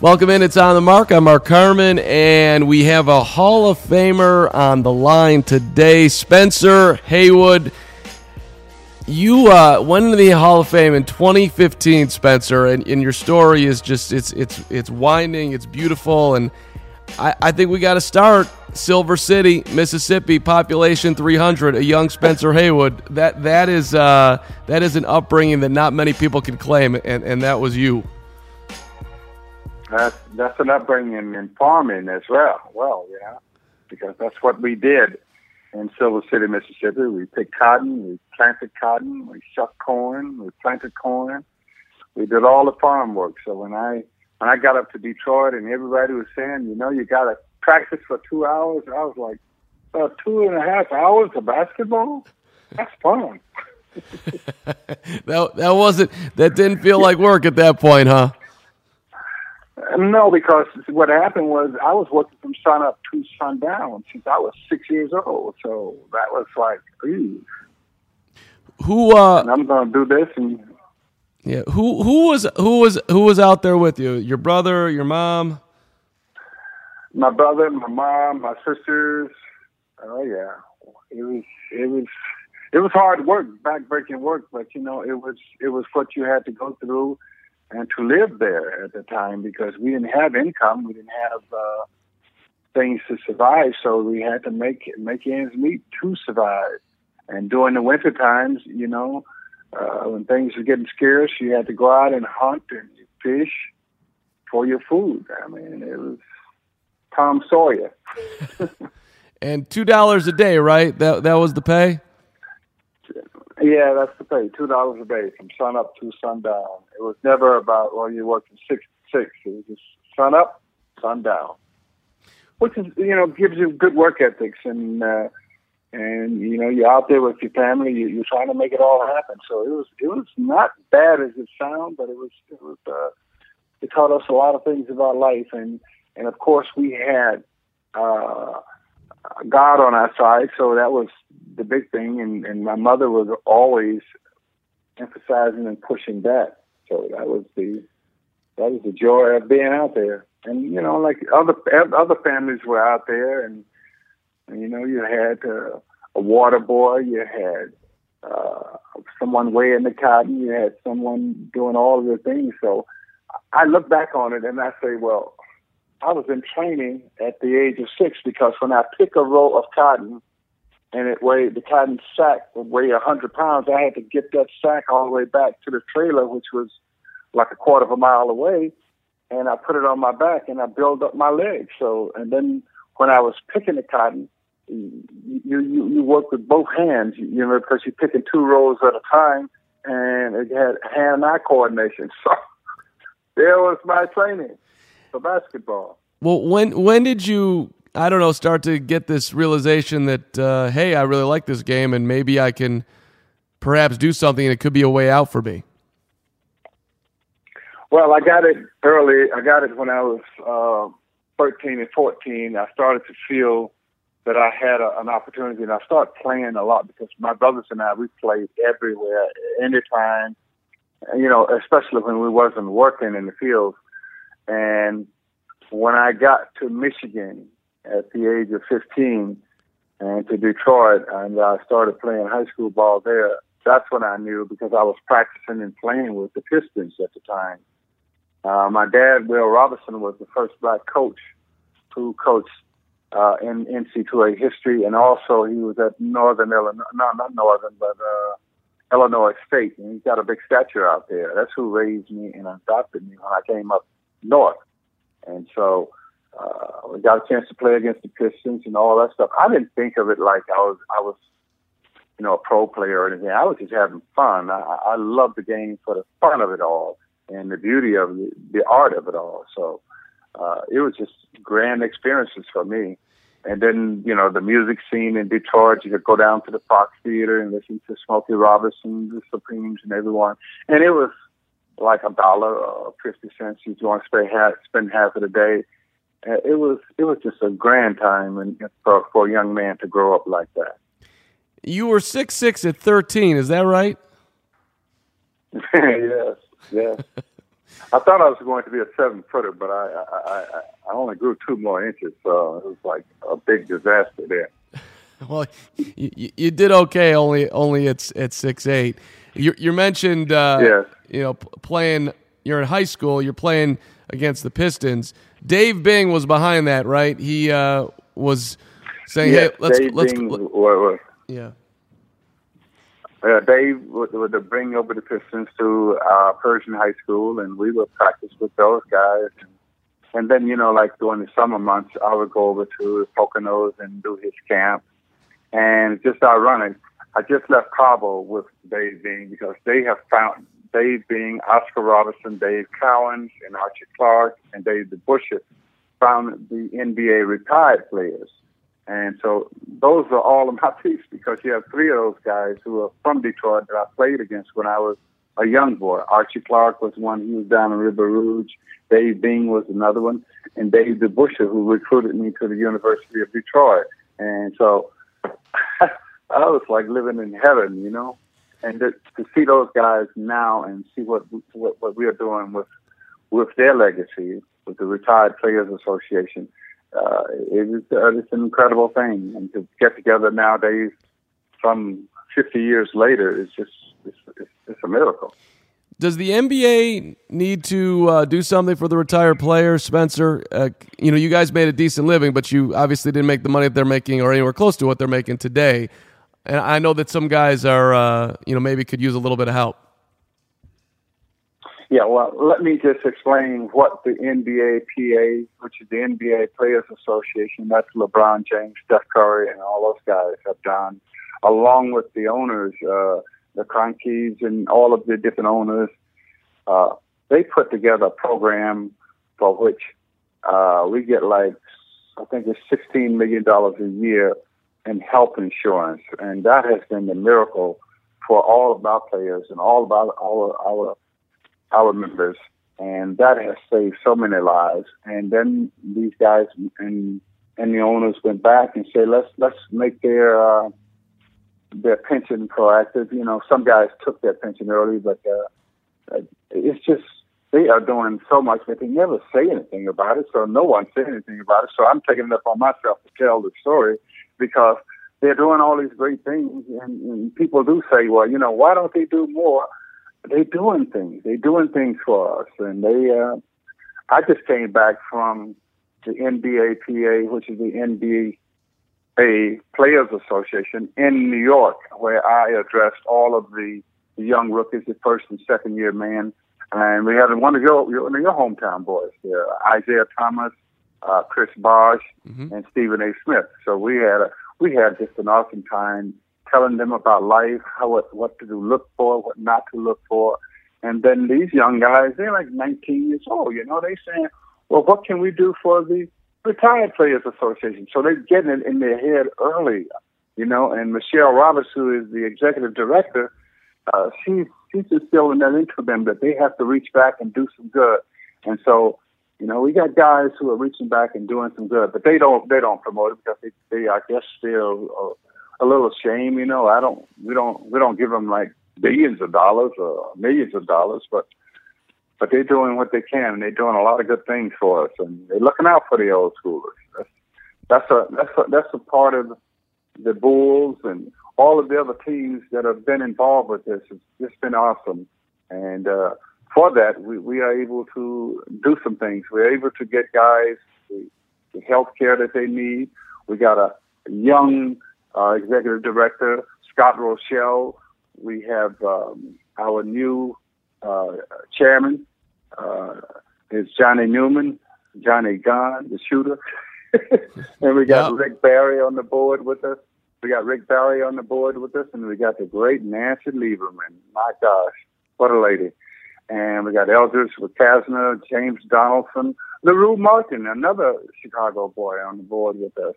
Welcome in. It's On the Mark. I'm Mark Carman, and we have a Hall of Famer on the line today, Spencer Haywood. You went into the Hall of Fame in 2015, Spencer, and your story is just it's winding, it's beautiful, and I think we got to start Silver City, Mississippi, population 300. A young Spencer Haywood. That is an upbringing that not many people can claim, and that was you. That's an upbringing in farming as well. Well, yeah, because that's what we did in Silver City, Mississippi. We picked cotton, we planted cotton, we shucked corn, we planted corn. We did all the farm work. So when I got up to Detroit and everybody was saying, you got to practice for 2 hours, I was like, 2.5 hours of basketball? That's fun. that didn't feel like work at that point, huh? No, because what happened was I was working from sun up to sundown since I was 6 years old. So that was like, ooh. And I'm going to do this. And yeah, who was out there with you? Your brother, your mom? My brother, my mom, my sisters. Oh yeah, it was hard work, backbreaking work, but it was what you had to go through. And to live there at the time, because we didn't have income, we didn't have things to survive, so we had to make ends meet to survive. And during the winter times, when things were getting scarce, you had to go out and hunt and fish for your food. I mean, it was Tom Sawyer. And $2 a day, right? That was the pay? Yeah, that's the pay. $2 a day from sun up to sundown. It was never about, you're working 6 to 6. It was just sun up, sundown, which is, gives you good work ethics, and you're out there with your family. You're trying to make it all happen. So it was not bad as it sounds, but it taught us a lot of things about life, and of course we had God on our side, so that was the big thing, and my mother was always emphasizing and pushing that. So that was the joy of being out there. And like other families were out there, and you had a water boy, you had someone weighing the cotton, you had someone doing all of the things. So I look back on it and I say, well, I was in training at the age of 6, because when I pick a roll of cotton and the cotton sack would weigh 100 pounds, I had to get that sack all the way back to the trailer, which was like a quarter of a mile away, and I put it on my back and I built up my legs. So, and then when I was picking the cotton, you work with both hands, because you're picking 2 rolls at a time, and it had hand-eye coordination. So there was my training for basketball. Well, when did you, start to get this realization that, hey, I really like this game, and maybe I can perhaps do something, and it could be a way out for me? Well, I got it early. I got it when I was 13 and 14. I started to feel that I had an opportunity, and I started playing a lot, because my brothers and I, we played everywhere, anytime, especially when we wasn't working in the field. And when I got to Michigan at the age of 15 and to Detroit, and I started playing high school ball there, that's when I knew, because I was practicing and playing with the Pistons at the time. My dad, Will Robinson, was the first black coach who coached in NCAA history, and also he was at Illinois State, and he's got a big statue out there. That's who raised me and adopted me when I came up north. And so we got a chance to play against the Pistons and all that stuff. I didn't think of it like I was a pro player or anything. I was just having fun. I loved the game for the fun of it all and the beauty of the art of it all. So it was just grand experiences for me. And then, the music scene in Detroit, you could go down to the Fox Theater and listen to Smokey Robinson, the Supremes, and everyone. And it was like $1 or 50 cents. You want to spend half of the day. It was just a grand time, and for a young man to grow up like that. You were 6'6" at 13, is that right? Yes. I thought I was going to be a 7-footer, but I only grew 2 more inches, so it was like a big disaster there. Well, you did okay. Only at 6'8". You mentioned yes. Playing. You're in high school. You're playing against the Pistons. Dave Bing was behind that, right? He was saying, yes, "Hey, let's Dave Bing was. Yeah. Dave would bring over the Pistons to Persian High School, and we would practice with those guys. And then, like during the summer months, I would go over to Poconos and do his camp. And just ironic, I just left Cabo with Dave Bing because they have found Dave Bing, Oscar Robertson, Dave Cowens, and Archie Clark, and Dave DeBusschere found the NBA retired players. And so those are all of my picks because you have 3 of those guys who are from Detroit that I played against when I was a young boy. Archie Clark was one. He was down in River Rouge. Dave Bing was another one. And Dave DeBusschere, who recruited me to the University of Detroit. And so I was like living in heaven, and to see those guys now and see what we are doing with their legacy, with the Retired Players Association, it's an incredible thing. And to get together nowadays, some 50 years later, it's a miracle. Does the NBA need to do something for the retired players, Spencer? You guys made a decent living, but you obviously didn't make the money that they're making or anywhere close to what they're making today. And I know that some guys are, maybe could use a little bit of help. Yeah, well, let me just explain what the NBA-PA, which is the NBA Players Association, that's LeBron James, Steph Curry, and all those guys have done, along with the owners, the Kroenkes and all of the different owners. They put together a program for which we get I think it's $16 million a year in health insurance. And that has been the miracle for all of our players and all of our members. And that has saved so many lives. And then these guys and the owners went back and said, let's make their pension proactive. Some guys took their pension early, but it's just they are doing so much that they never say anything about it. So no one said anything about it. So I'm taking it up on myself to tell the story because they're doing all these great things. And people do say, well, why don't they do more? They're doing things. They're doing things for us. And I just came back from the NBA-PA, which is the NBA Players Association in New York, where I addressed all of the young rookies, the first and second year men. And we had one of your hometown boys there, Isaiah Thomas, Chris Bosh, and Stephen A. Smith. So we had just an awesome time telling them about life, what to look for, what not to look for. And then these young guys, they're like 19 years old, they saying, well, what can we do for the Retired Players Association? So they're getting it in their head early, and Michelle Roberts, who is the executive director, she's instilling that into them that they have to reach back and do some good. And so, we got guys who are reaching back and doing some good, but they don't promote it because they I guess, feel a little ashamed. We don't give them like billions of dollars or millions of dollars, but they're doing what they can, and they're doing a lot of good things for us, and they're looking out for the old schoolers. That's a part of the Bulls and all of the other teams that have been involved with this. It's just been awesome, and for that, we are able to do some things. We're able to get guys the health care that they need. We got a young executive director, Scott Rochelle. We have our new chairman is Johnny Newman, Johnny Gunn, the shooter. And we got Rick Barry on the board with us. And we got the great Nancy Lieberman. My gosh, what a lady. And we got Eldridge Wikasna, James Donaldson, LaRue Martin, another Chicago boy on the board with us.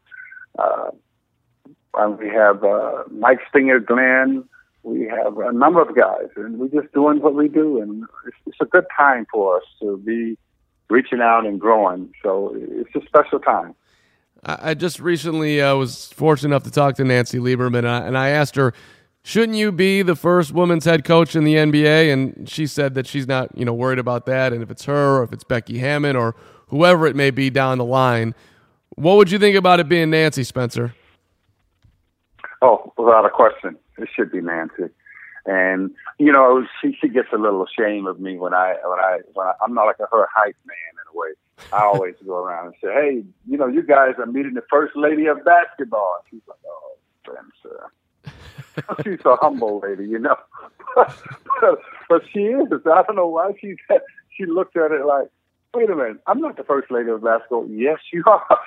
And we have Mike Stinger Glenn. We have a number of guys, and we're just doing what we do. And it's a good time for us to be reaching out and growing. So it's a special time. I just recently was fortunate enough to talk to Nancy Lieberman, and I asked her, shouldn't you be the first women's head coach in the NBA? And she said that she's not, worried about that. And if it's her or if it's Becky Hammon or whoever it may be down the line, what would you think about it being Nancy, Spencer? Oh, without a question, it should be Nancy. And she gets a little ashamed of me when I'm not like her hype man in a way. I always go around and say, hey, you guys are meeting the first lady of basketball. She's like, oh, Spencer. She's a humble lady, but she is. I don't know why she looked at it like, wait a minute, I'm not the first lady of basketball. Yes, you are.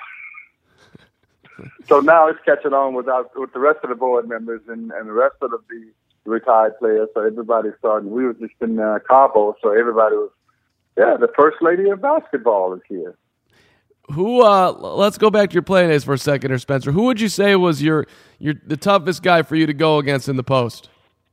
So now it's catching on with the rest of the board members and the rest of the retired players. So everybody's starting. We were just in Cabo, so everybody was, the first lady of basketball is here. Who? Let's go back to your playing days for a second, here, Spencer. Who would you say was the toughest guy for you to go against in the post?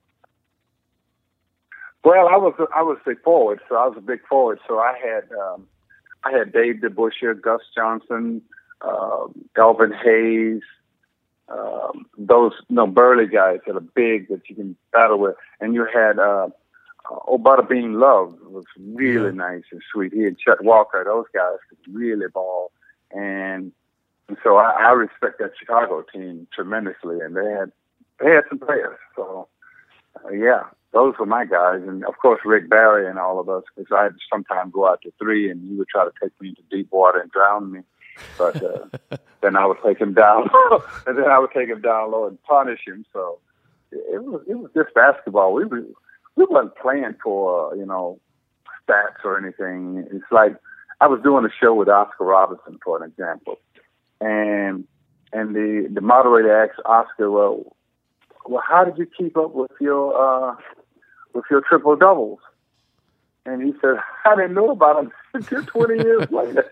Well, I was a forward, so I was a big forward. So I had Dave DeBusschere, Gus Johnson, Elvin Hayes, those burly guys that are big that you can battle with, and you had Bada Bean Love was really nice and sweet. He and Chet Walker, those guys could really ball, and so I respect that Chicago team tremendously, and they had some players. So those were my guys, and of course Rick Barry and all of us, because I'd sometimes go out to three, and he would try to take me into deep water and drown me. But then I would take him down, and then I would take him down low and punish him. So it was just basketball. We wasn't playing for stats or anything. It's like I was doing a show with Oscar Robertson, for an example, and the moderator asked Oscar, well, how did you keep up with your triple doubles? And he said, I didn't know about them until 20 years later.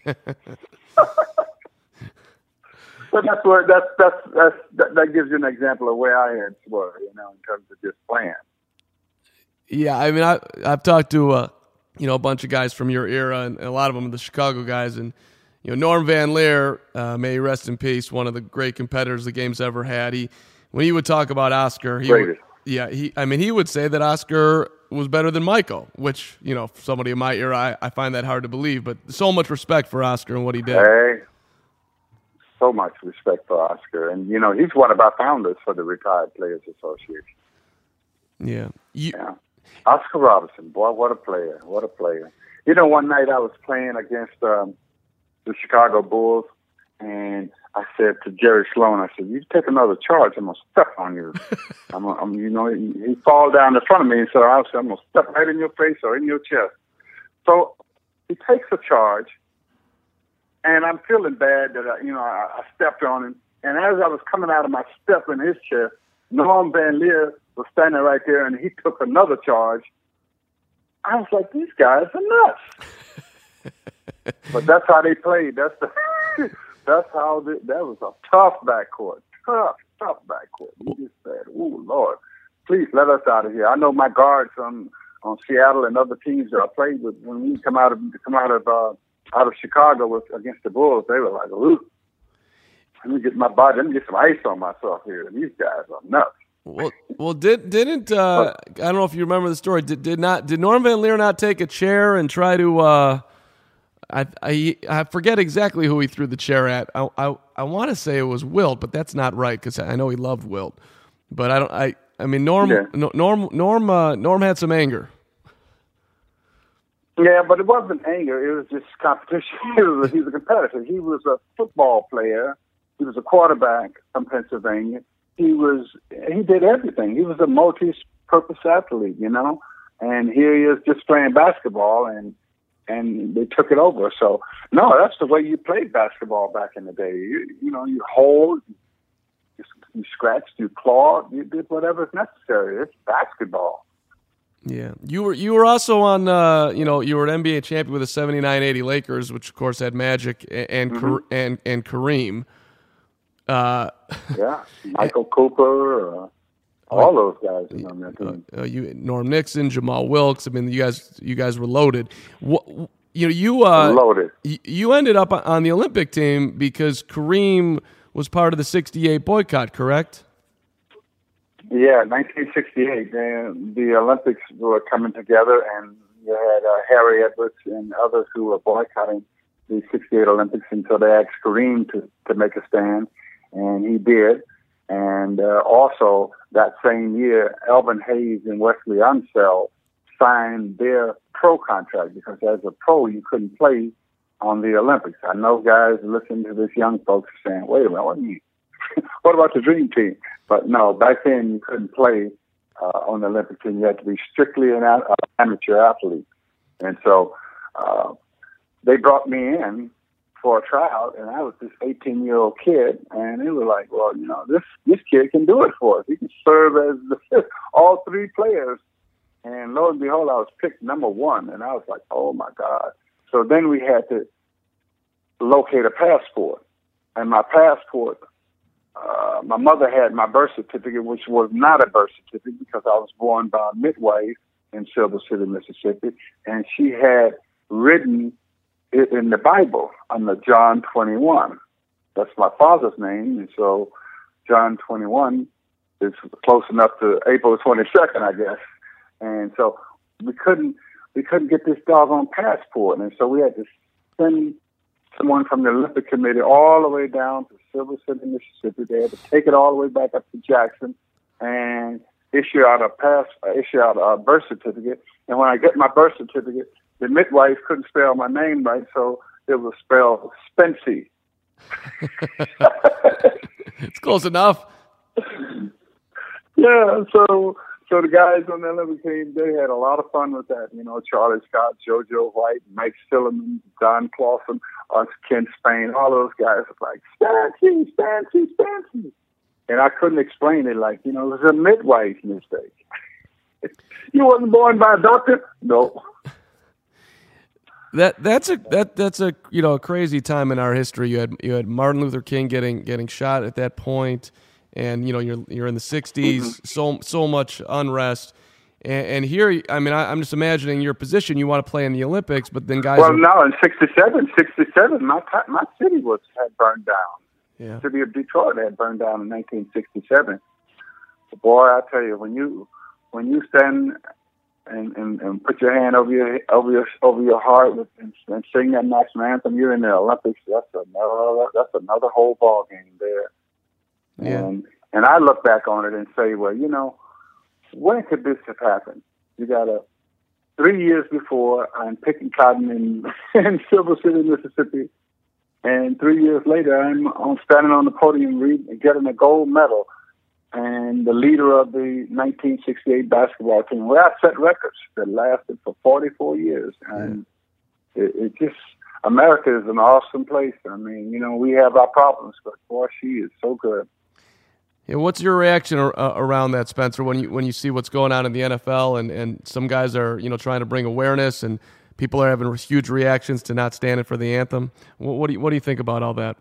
But that gives you an example of where I were, in terms of just playing. Yeah, I mean, I've talked to a bunch of guys from your era, and a lot of them are the Chicago guys, and Norm Van Leer, may he rest in peace, one of the great competitors the game's ever had. When he would talk about Oscar, he would say that Oscar was better than Michael, which, for somebody in my era, I find that hard to believe, but so much respect for Oscar and what he did. Hey, so much respect for Oscar. And, he's one of our founders for the Retired Players Association. Yeah. Oscar Robertson, boy, what a player. What a player. One night I was playing against the Chicago Bulls, and I said to Jerry Sloan, I said, you take another charge, I'm going to step on you. He fall down in front of me and said, I'm going to step right in your face or in your chest. So he takes a charge, and I'm feeling bad that, I stepped on him. And as I was coming out of my step in his chest, Norm Van Leer was standing right there, and he took another charge. I was like, these guys are nuts. But that's how they played. That's how that was a tough backcourt. Tough backcourt. You just said, oh, Lord, please let us out of here. I know my guards on Seattle and other teams that I played with, when we come out of Chicago against the Bulls, they were like, ooh, let me get some ice on myself here. These guys are nuts. Well, didn't I don't know if you remember the story. Did Norm Van Leer not take a chair and try to? I forget exactly who he threw the chair at. I want to say it was Wilt, but that's not right because I know he loved Wilt. But I mean Norm had some anger. Yeah, but it wasn't anger. It was just competition. He was a competitor. He was a football player. He was a quarterback from Pennsylvania. He did everything. He was a multi-purpose athlete, and here he is just playing basketball, and they took it over. So, no, that's the way you played basketball back in the day. You hold, you scratched, you clawed, you did whatever is necessary. It's basketball. Yeah, you were also on. You were an NBA champion with the 79-80 Lakers, which of course had Magic and Kareem. Michael Cooper, all those guys on that team. Norm Nixon, Jamal Wilkes. I mean, you guys were loaded. Loaded. You ended up on the Olympic team because Kareem was part of the '68 boycott, correct? Yeah, 1968. The Olympics were coming together, and you had Harry Edwards and others who were boycotting the 68 Olympics, and so they asked Kareem to make a stand, and he did. And also that same year, Elvin Hayes and Wesley Unseld signed their pro contract, because as a pro, you couldn't play on the Olympics. I know guys listening to this, young folks saying, wait a minute, what do you mean? What about the Dream Team? But no, back then you couldn't play on the Olympic team. You had to be strictly an amateur athlete. And so they brought me in for a tryout, and I was this 18-year-old kid, and they were like, well, you know, this kid can do it for us. He can serve as all three players. And lo and behold, I was picked number one, and I was like, oh, my God. So then we had to locate a passport. And my passport, my mother had my birth certificate, which was not a birth certificate because I was born by a midwife in Silver City, Mississippi. And she had written it in the Bible under John 21. That's my father's name. And so John 21 is close enough to April 22nd, I guess. And so we couldn't get this doggone passport. And so we had to send someone from the Olympic Committee all the way down to Silver City, Mississippi. They had to take it all the way back up to Jackson and issue out a birth certificate. And when I get my birth certificate, the midwife couldn't spell my name right, so it was spelled Spency. It's close enough. Yeah, so the guys on the Olympic team, they had a lot of fun with that. You know, Charlie Scott, JoJo White, Mike Silliman, Don Clausen, Ken Spain, all those guys were like, Spancy. And I couldn't explain it, like, you know, it was a midwife mistake. You wasn't born by a doctor? No. That's a you know, a crazy time in our history. You had Martin Luther King getting shot at that point. And, you know, you're in the 60s, so much unrest. And here, I mean, I'm just imagining your position. You want to play in the Olympics, but then guys... Well, no, in 67, my city had burned down. Yeah. The city of Detroit had burned down in 1967. But boy, I tell you, when you stand and put your hand over your heart and sing that national anthem, you're in the Olympics. That's another whole ball game there. Yeah. And I look back on it and say, well, you know, when could this have happened? You got 3 years before, I'm picking cotton in Silver City, Mississippi, and 3 years later, I'm standing on the podium getting a gold medal, and the leader of the 1968 basketball team, where I set records that lasted for 44 years, and it just... America is an awesome place. I mean, you know, we have our problems, but boy, she is so good. Yeah, what's your reaction around that, Spencer, when you see what's going on in the NFL and some guys are, you know, trying to bring awareness and people are having huge reactions to not standing for the anthem? What do you think about all that?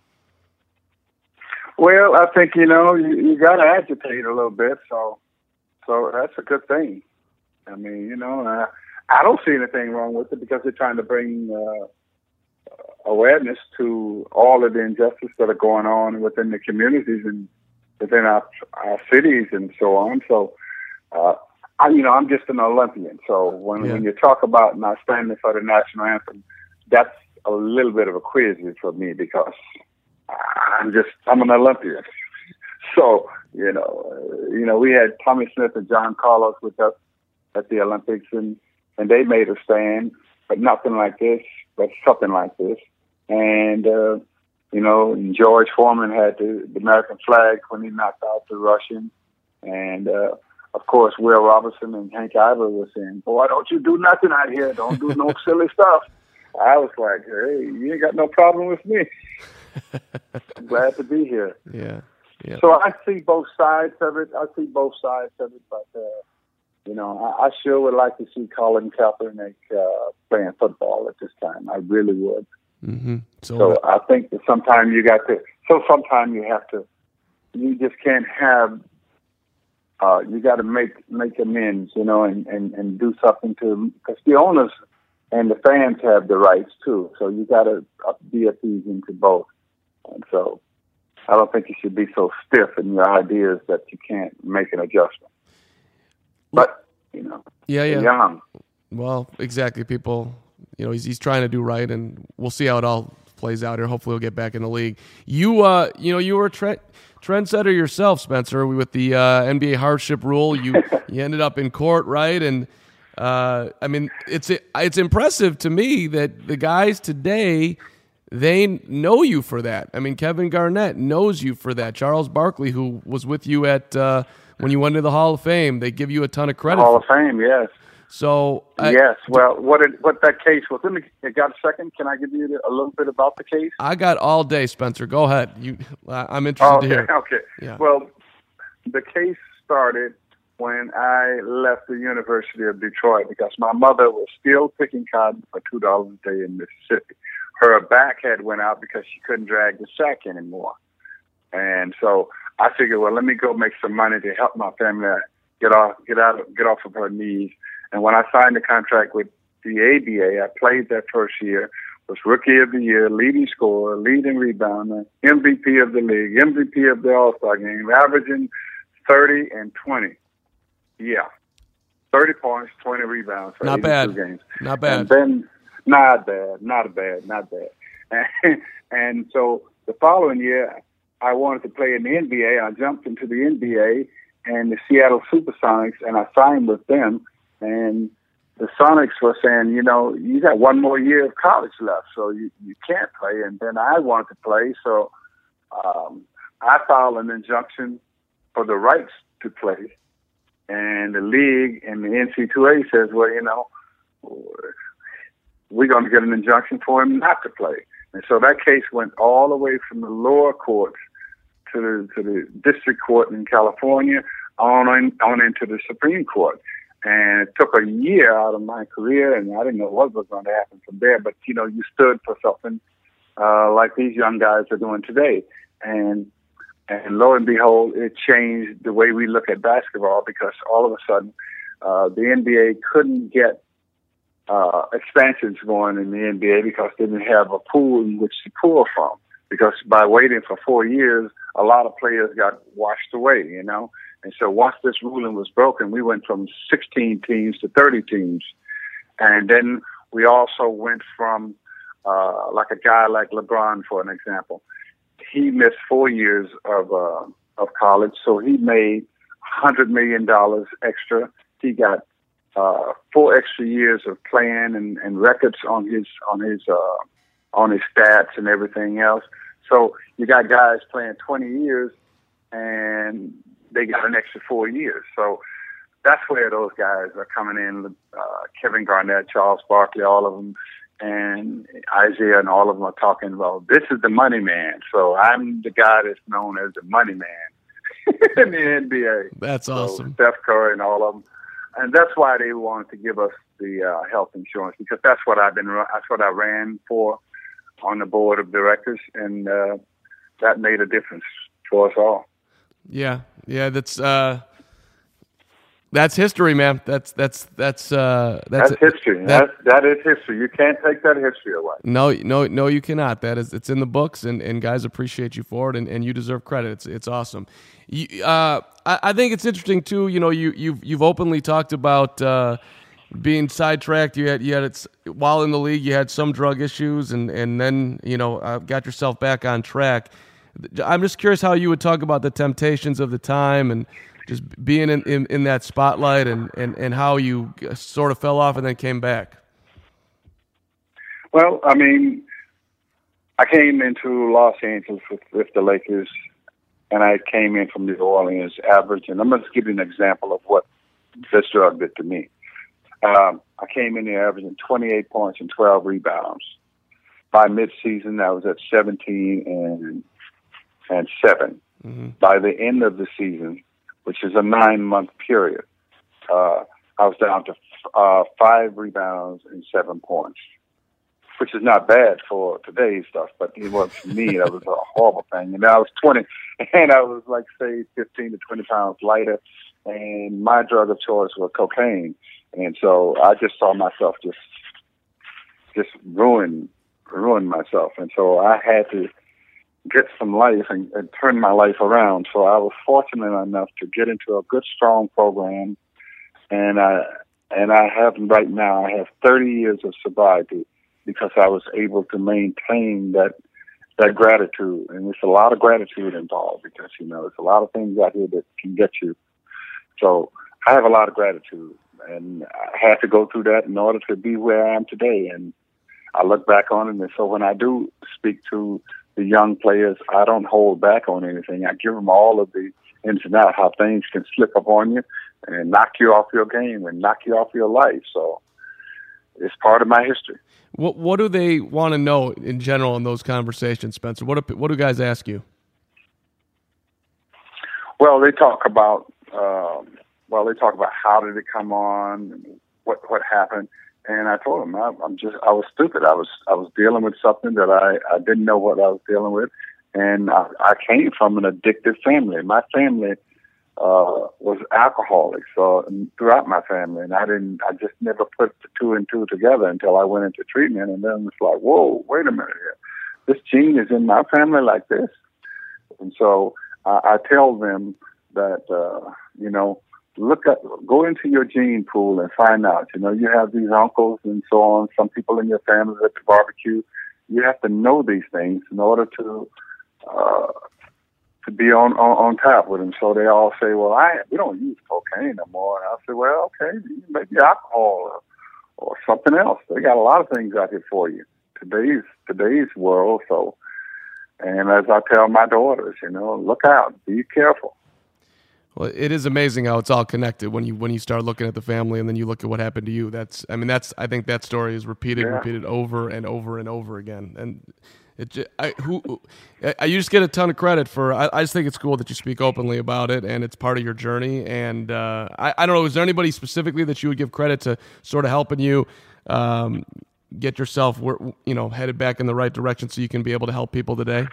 Well, I think, you know, you got to agitate a little bit, so that's a good thing. I mean, you know, I don't see anything wrong with it because they're trying to bring awareness to all of the injustices that are going on within the communities and within our cities and so on. So, I'm just an Olympian. So when you talk about not standing for the national anthem, that's a little bit of a quiz for me because I'm an Olympian. So, you know, we had Tommy Smith and John Carlos with us at the Olympics and they made a stand, but nothing like this, but something like this. And, George Foreman had the American flag when he knocked out the Russian. And, of course, Will Robinson and Hank Ivor were saying, boy, don't you do nothing out here. Don't do no silly stuff. I was like, hey, you ain't got no problem with me. I'm glad to be here. Yeah. So I see both sides of it. But, I sure would like to see Colin Kaepernick playing football at this time. I really would. Mm-hmm. So I think that sometimes you have to, you just can't have, you got to make amends, and do something because the owners and the fans have the rights too. So you got to be appeasing to both. And so I don't think you should be so stiff in your ideas that you can't make an adjustment. But, yeah. young. Well, exactly. People, he's trying to do right, and we'll see how it all plays out here. Hopefully, he'll get back in the league. You were a trendsetter yourself, Spencer, with the NBA hardship rule. You ended up in court, right? And I mean, it's impressive to me that the guys today, they know you for that. I mean, Kevin Garnett knows you for that. Charles Barkley, who was with you at when you went to the Hall of Fame, they give you a ton of credit. Hall of Fame, yes. So yes. Well, what that case was? Let me. Got a second? Can I give you a little bit about the case? I got all day, Spencer. Go ahead. I'm interested to hear. Okay. Yeah. Well, the case started when I left the University of Detroit because my mother was still picking cotton for $2 a day in Mississippi. Her back had went out because she couldn't drag the sack anymore, and so I figured, well, let me go make some money to help my family get off of her knees. And when I signed the contract with the ABA, I played that first year, was Rookie of the Year, leading scorer, leading rebounder, MVP of the league, MVP of the All-Star game, averaging 30 and 20. Yeah. 30 points, 20 rebounds for 82 games. Not bad. And then, not bad. And so the following year, I wanted to play in the NBA. I jumped into the NBA and the Seattle Supersonics, and I signed with them. And the Sonics were saying, you got one more year of college left, so you can't play. And then I wanted to play, so I filed an injunction for the rights to play. And the league and the NC2A says, well, we're going to get an injunction for him not to play. And so that case went all the way from the lower courts to the district court in California on into the Supreme Court. And it took a year out of my career, and I didn't know what was going to happen from there. But, you stood for something like these young guys are doing today. And lo and behold, it changed the way we look at basketball because all of a sudden the NBA couldn't get expansions going in the NBA because they didn't have a pool in which to pull from. Because by waiting for 4 years, a lot of players got washed away, And so once this ruling was broken, we went from 16 teams to 30 teams. And then we also went from, like a guy like LeBron, for an example. He missed 4 years of college, so he made $100 million extra. He got 4 extra years of playing and records on his stats and everything else. So you got guys playing 20 years, and they got an extra 4 years. So that's where those guys are coming in. Kevin Garnett, Charles Barkley, all of them, and Isaiah and all of them are talking about, this is the money man. So I'm the guy that's known as the money man in the NBA. That's awesome. So Steph Curry and all of them. And that's why they wanted to give us the health insurance, because that's what I ran for on the board of directors, and that made a difference for us all. Yeah, that's history, man. That's history. That is history. You can't take that history away. No, you cannot. It's in the books, and guys appreciate you for it, and you deserve credit. It's awesome. I think it's interesting too. You've openly talked about being sidetracked. You had it while in the league. You had some drug issues, and then got yourself back on track. I'm just curious how you would talk about the temptations of the time and just being in that spotlight and how you sort of fell off and then came back. Well, I mean, I came into Los Angeles with the Lakers, and I came in from New Orleans average. And I'm going to give you an example of what this drug did to me. I came in there averaging 28 points and 12 rebounds. By mid-season, I was at 17 and 7. Mm-hmm. By the end of the season, which is a 9-month period, I was down to 5 rebounds and 7 points, which is not bad for today's stuff, but it was, for me, that was a horrible thing. And I was 20, and I was like, say, 15 to 20 pounds lighter, and my drug of choice was cocaine. And so I just saw myself just ruin myself. And so I had to get some life and turn my life around. So I was fortunate enough to get into a good, strong program, and I have right now. I have 30 years of sobriety because I was able to maintain that gratitude, and there's a lot of gratitude involved because there's a lot of things out here that can get you. So I have a lot of gratitude, and I had to go through that in order to be where I am today. And I look back on it, and so when I do speak to the young players, I don't hold back on anything. I give them all of the ins and outs, how things can slip up on you and knock you off your game and knock you off your life. So it's part of my history. What do they want to know in general in those conversations, Spencer? What do guys ask you? Well, they talk about how did it come on, and what happened. And I told them I was stupid. I was dealing with something that I didn't know what I was dealing with, and I came from an addictive family. My family was alcoholics throughout my family, and I just never put the two and two together until I went into treatment, and then it's like, whoa, wait a minute here. This gene is in my family like this. And so I tell them that, go into your gene pool and find out. You have these uncles and so on, some people in your family at the barbecue. You have to know these things in order to be on top with them. So they all say, well, we don't use cocaine no more. And I say, well, okay, maybe alcohol or something else. They got a lot of things out here for you. Today's world. So, and as I tell my daughters, look out, be careful. Well, it is amazing how it's all connected when you start looking at the family and then you look at what happened to you. I think that story is repeated over and over and over again. And you just get a ton of credit for. I just think it's cool that you speak openly about it, and it's part of your journey. And I don't know, is there anybody specifically that you would give credit to, sort of helping you get yourself, headed back in the right direction so you can be able to help people today?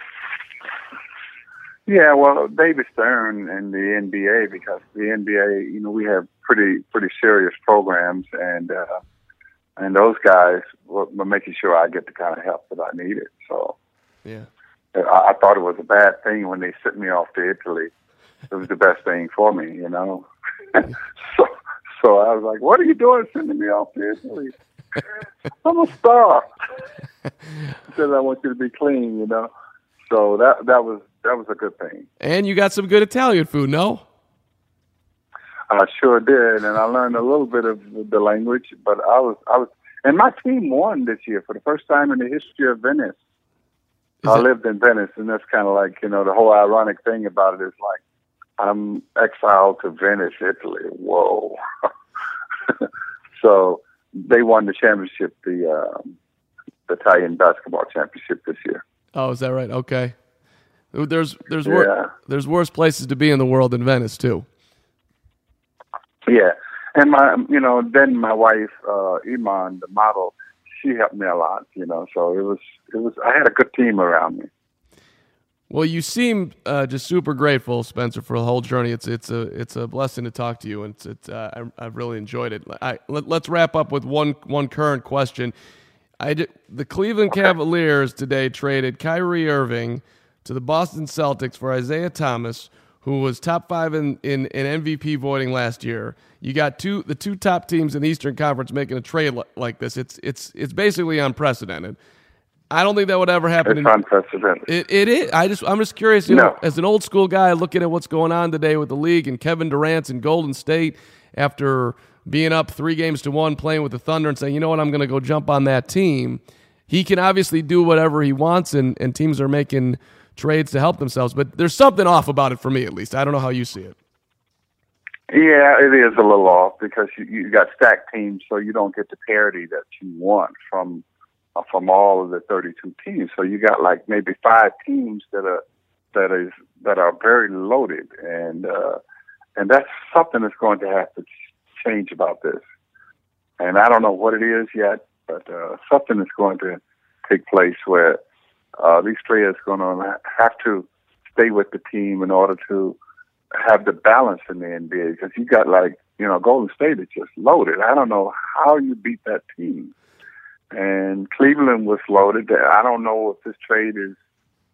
Yeah, well, David Stern and the NBA, because the NBA, we have pretty serious programs, and those guys were making sure I get the kind of help that I needed. So, yeah, I thought it was a bad thing when they sent me off to Italy. It was the best thing for me, So I was like, "What are you doing, sending me off to Italy? I'm a star." He said, "I want you to be clean," So that was a good thing. And you got some good Italian food, no? I sure did, and I learned a little bit of the language. But I was, and my team won this year for the first time in the history of Venice. I lived in Venice, and that's kind of like the whole ironic thing about it is like I'm exiled to Venice, Italy. Whoa! So they won the championship, the Italian basketball championship this year. Oh, is that right? Okay. There's worse places to be in the world than Venice too. Yeah, and then my wife Iman, the model, she helped me a lot. So it was. I had a good team around me. Well, you seem just super grateful, Spencer, for the whole journey. It's a blessing to talk to you, and I've really enjoyed it. Let's wrap up with one current question. The Cleveland Cavaliers today traded Kyrie Irving to the Boston Celtics for Isaiah Thomas, who was top 5 in MVP voting last year. You got the two top teams in the Eastern Conference making a trade like this. It's basically unprecedented. I don't think that would ever happen. It's unprecedented. It is. I'm just curious. As an old school guy, looking at what's going on today with the league and Kevin Durant's in Golden State after being up 3-1, playing with the Thunder, and saying, you know what, I'm going to go jump on that team. He can obviously do whatever he wants, and teams are making trades to help themselves. But there's something off about it for me, at least. I don't know how you see it. Yeah, it is a little off because you got stacked teams, so you don't get the parity that you want from all of the 32 teams. So you got like maybe 5 teams that are very loaded, and that's something that's going to have to change about this. And I don't know what it is yet, but something is going to take place where these players are going to have to stay with the team in order to have the balance in the NBA, because you got Golden State is just loaded. I don't know how you beat that team. And Cleveland was loaded. I don't know if this trade is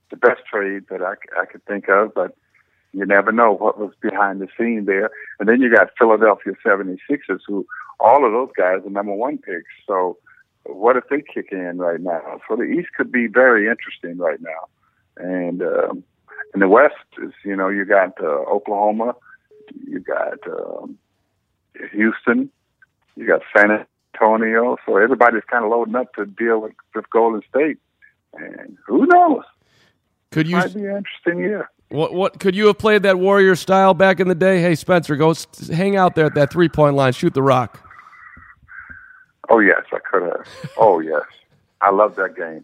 the best trade that I could think of, but you never know what was behind the scene there. And then you got Philadelphia 76ers, who all of those guys are number one picks. So what if they kick in right now? So the East could be very interesting right now. And in the West, is, you got Oklahoma, you got Houston, you got San Antonio. So everybody's kind of loading up to deal with Golden State. And who knows? Might be an interesting year. What could you have played that Warrior style back in the day? Hey, Spencer, go hang out there at that 3-point line, shoot the rock. Oh yes, I could have. Oh yes, I love that game.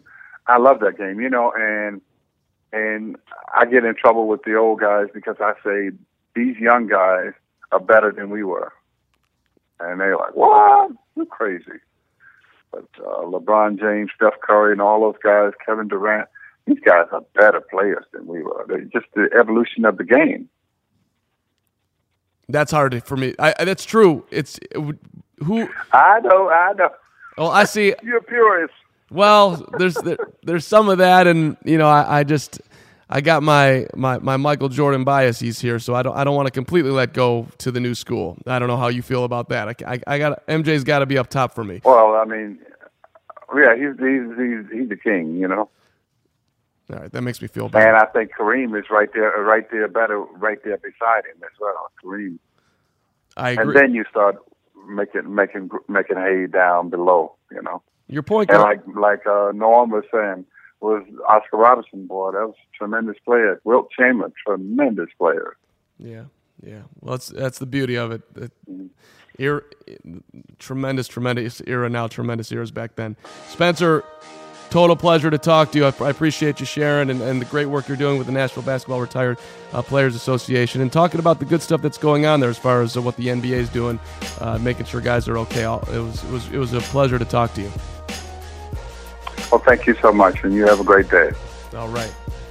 And I get in trouble with the old guys because I say these young guys are better than we were, and they're like, "What? You're crazy." But LeBron James, Steph Curry, and all those guys, Kevin Durant. These guys are better players than we were. They're just the evolution of the game. That's hard for me. That's true. It's who. I know. Well, I see. You're a purist. Well, there's some of that, and I got my Michael Jordan biases here, so I don't want to completely let go to the new school. I don't know how you feel about that. I got MJ's got to be up top for me. Well, I mean, yeah, he's the king, All right, that makes me feel better. And I think Kareem is right there beside him as well. Kareem. I agree. And then you start making hay down below, Your point. And like Norm was saying, was Oscar Robertson, boy, that was a tremendous player. Wilt Chamberlain, tremendous player. Yeah. Well, that's the beauty of it. Tremendous era now, tremendous eras back then. Spencer, total pleasure to talk to you. I appreciate you sharing and the great work you're doing with the Nashville Basketball Retired Players Association and talking about the good stuff that's going on there as far as what the NBA is doing, making sure guys are okay. It was a pleasure to talk to you. Well, thank you so much, and you have a great day. All right.